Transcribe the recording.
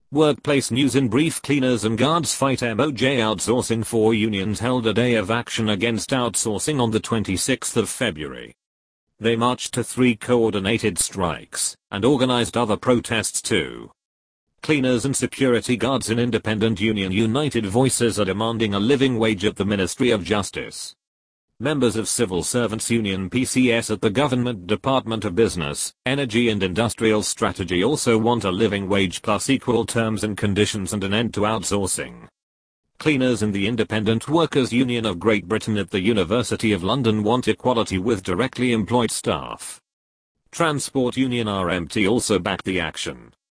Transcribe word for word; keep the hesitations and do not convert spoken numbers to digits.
Workplace news in brief. Cleaners and guards fight M O J outsourcing. Four unions held a day of action against outsourcing on the twenty-sixth of February. They marched to three coordinated strikes and organized other protests too. Cleaners and security guards in Independent Union United Voices are demanding a living wage at the Ministry of Justice. Members of Civil Servants Union P C S at the Government Department of Business, Energy and Industrial Strategy also want a living wage plus equal terms and conditions and an end to outsourcing. Cleaners in the Independent Workers' Union of Great Britain at the University of London want equality with directly employed staff. Transport Union R M T also backed the action.